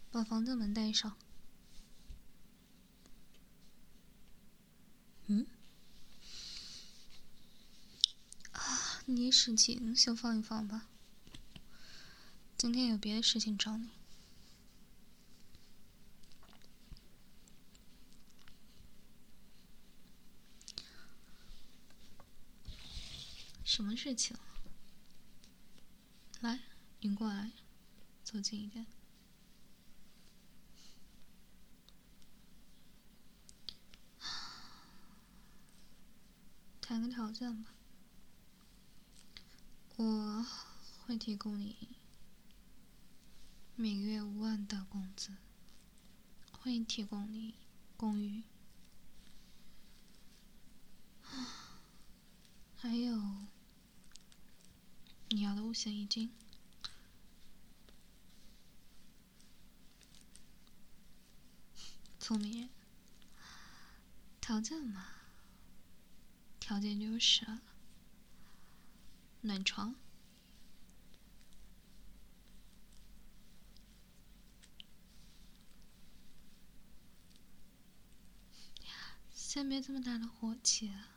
把房间门带上。你事情先放一放吧，今天有别的事情找你。什么事情？来，你过来，走近一点。谈个条件吧，我会提供你每个月5万的工资，会提供你公寓，还有你要的5险一金。聪明人，条件嘛，条件就是暖床。先别这么大的火气啊！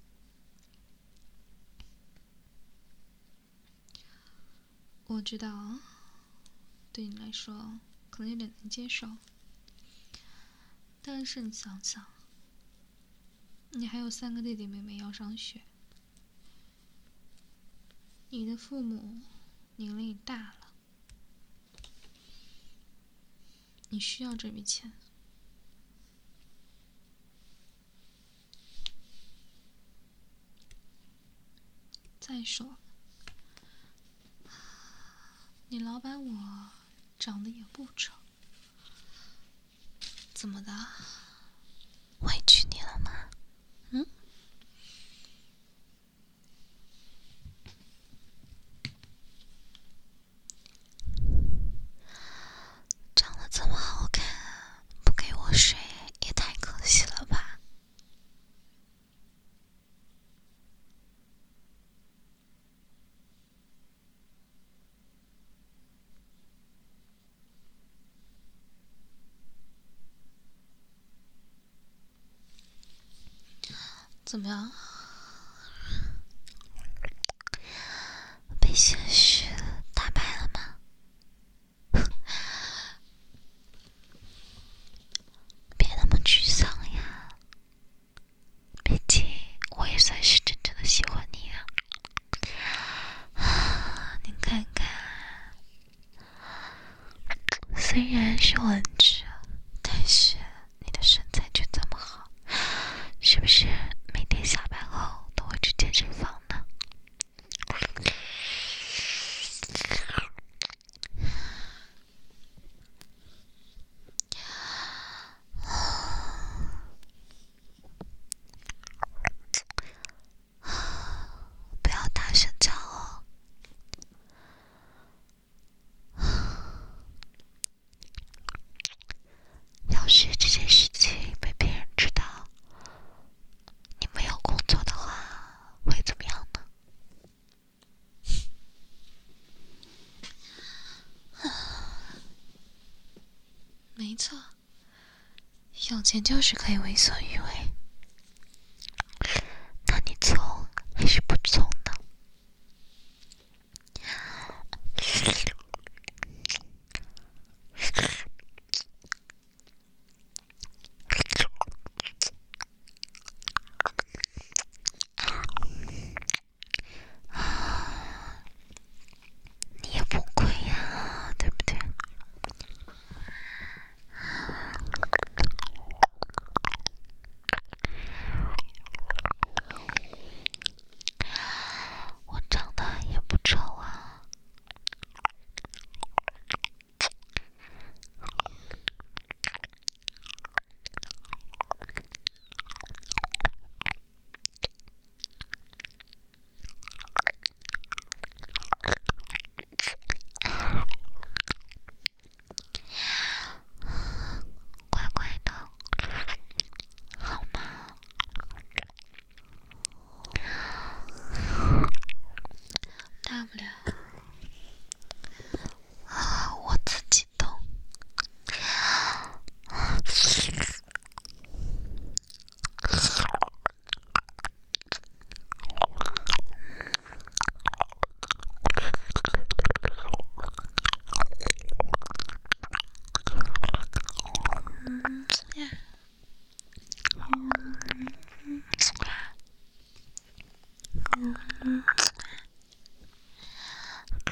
我知道，对你来说可能有点难接受，但是你想想，你还有3个弟弟妹妹要上学，你的父母年龄也大了，你需要这笔钱。再说，你老板我长得也不丑，怎么的？ 委屈你了吗？长得这么好看，不给我睡也太可惜了吧？ 怎么样？ 被现实打败了吗？别那么沮丧呀，毕竟我也算是真正的喜欢你啊。你看看，虽然是文职，但是你的身材却这么好，是不是每天下班后都会去健身房呢？不要大声叫哦。要是这件事情被别人知道，你没有工作的话，会怎么样呢？ 没错，有钱就是可以为所欲为。 那你从还是不从呢？你也不亏呀，对不对？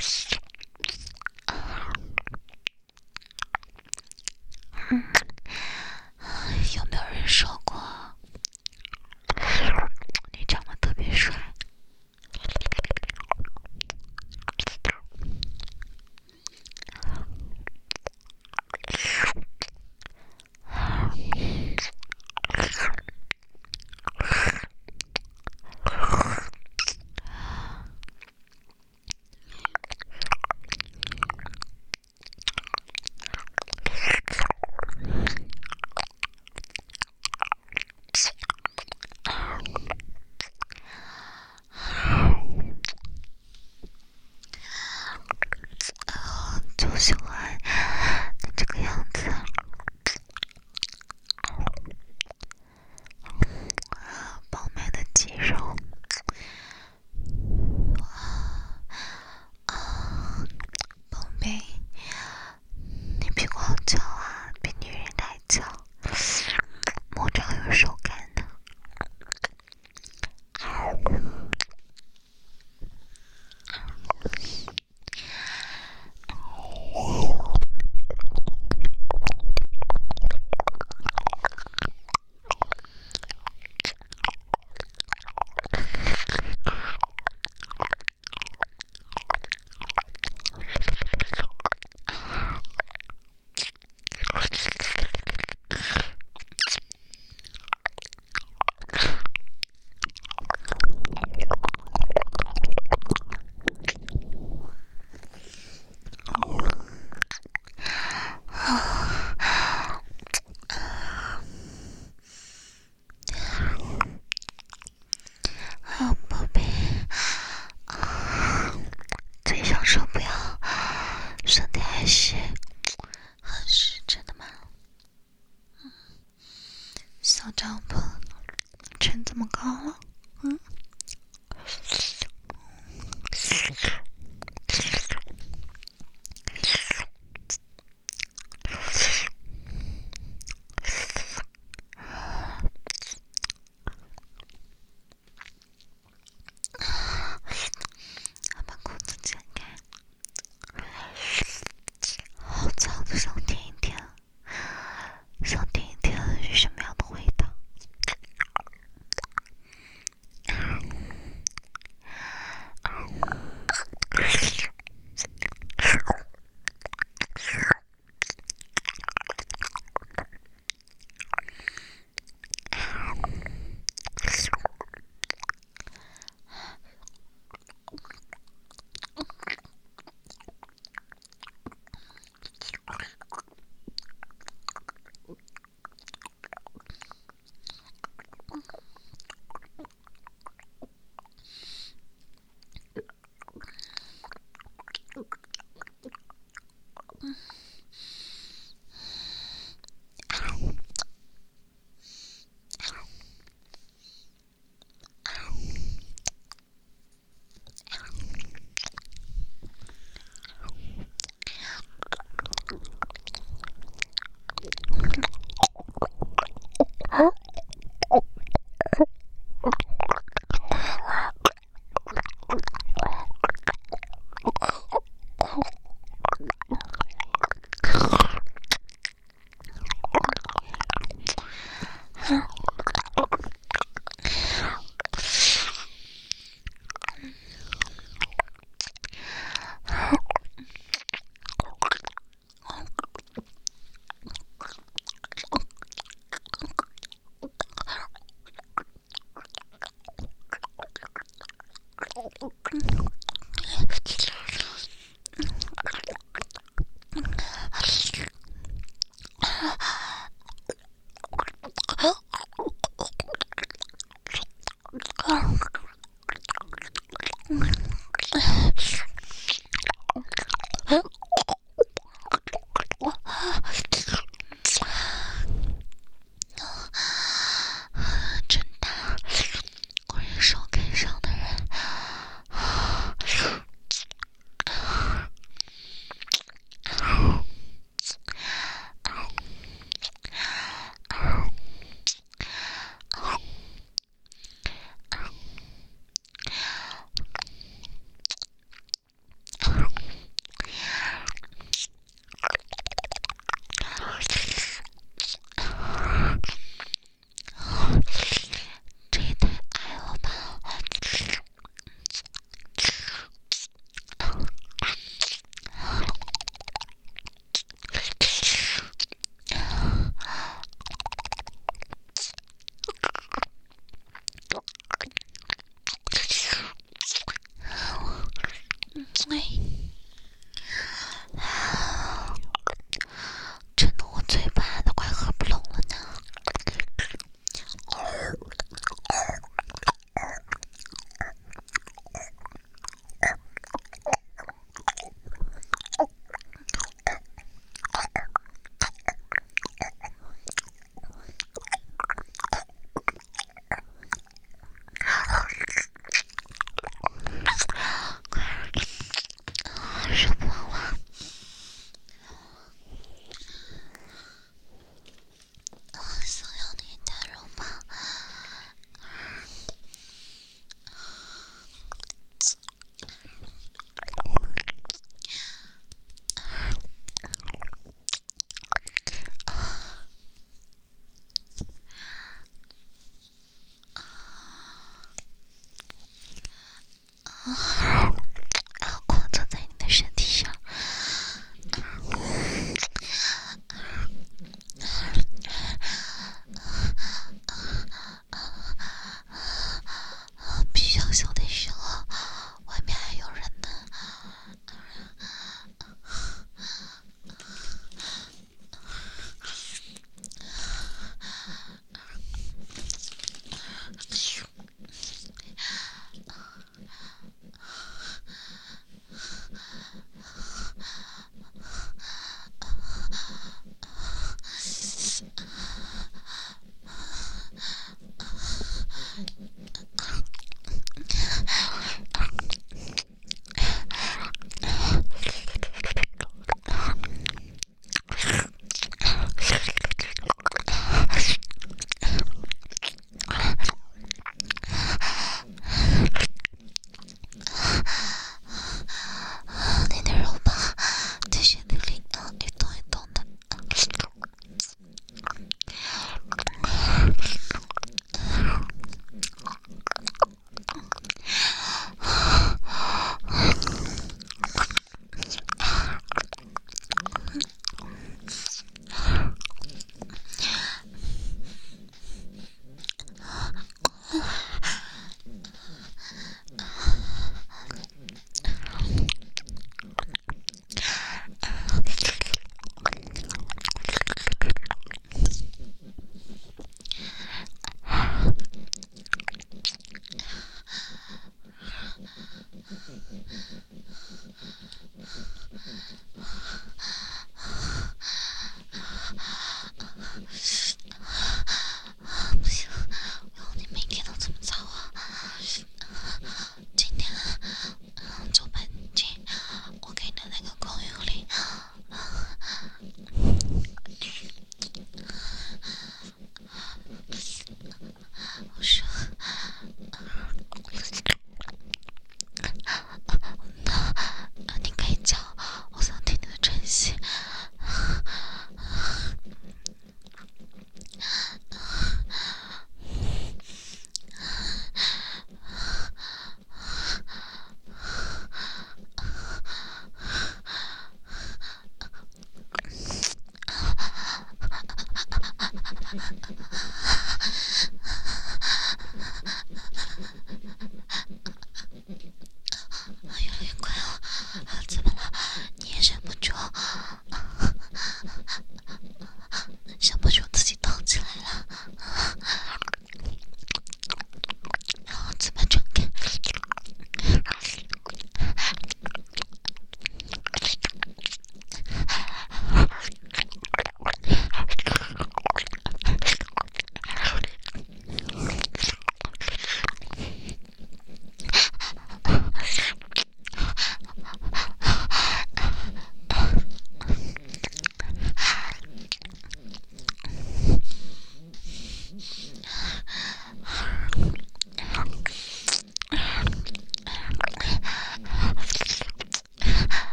有没有人说过你长得特别帅？就喜欢你这个样子，饱满的肌肉，宝贝，你屁股好翘啊，比女人还翘，摸着好有手感呢。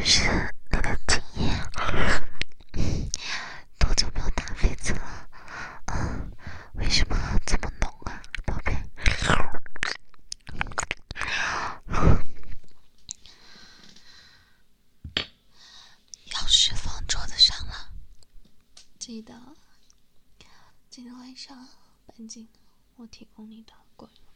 是你的经验？多久没有打痱子了？为什么这么浓啊，宝贝？钥匙放桌子上了， 记得今天晚上搬进我提供你的滚